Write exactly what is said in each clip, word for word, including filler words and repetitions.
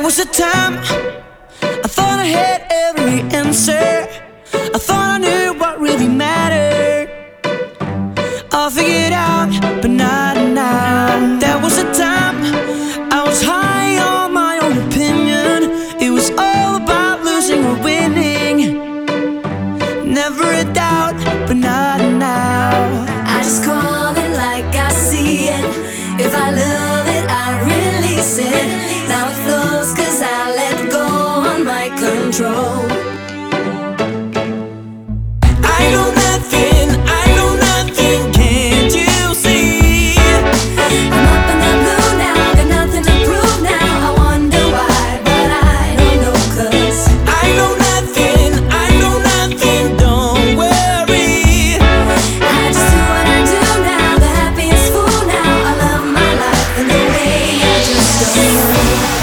was a time I thought I had every answer. I thought I knew what really mattered. I'll figure it out, but not now. There was a time I was high on my own opinion. It was all about losing or winning. Never a doubt, but not now. I just call it like I see it. If I love it, I release it. Now it flows cause I let go on my control. I know nothing, I know nothing, can't you see? I'm up in the blue now, got nothing to prove now. I wonder why, but I don't know cause I know nothing, I know nothing, don't worry. I just do what I do now, the happiest fool now. I love my life and the way I just don't know.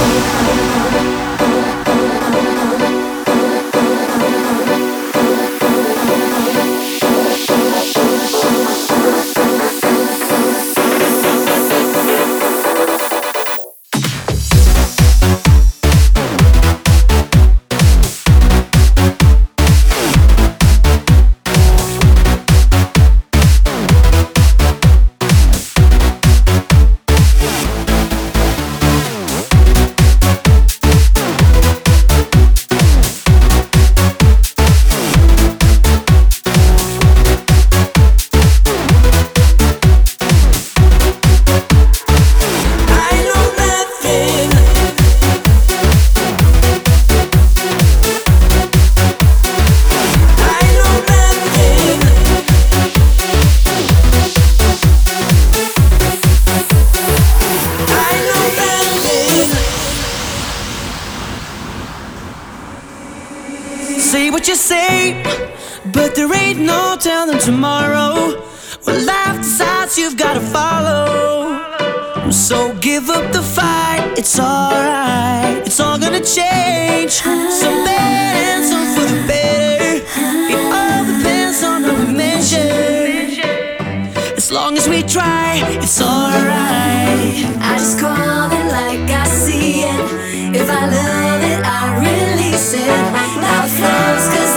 Say what you say, but there ain't no telling tomorrow. When life decides you've gotta follow. So give up the fight, it's alright. It's all gonna change, some bad and some for the better. It all depends on how we measure. As long as we try, it's alright. I just call it like I see it. If I love it, I release it. Now it flows cause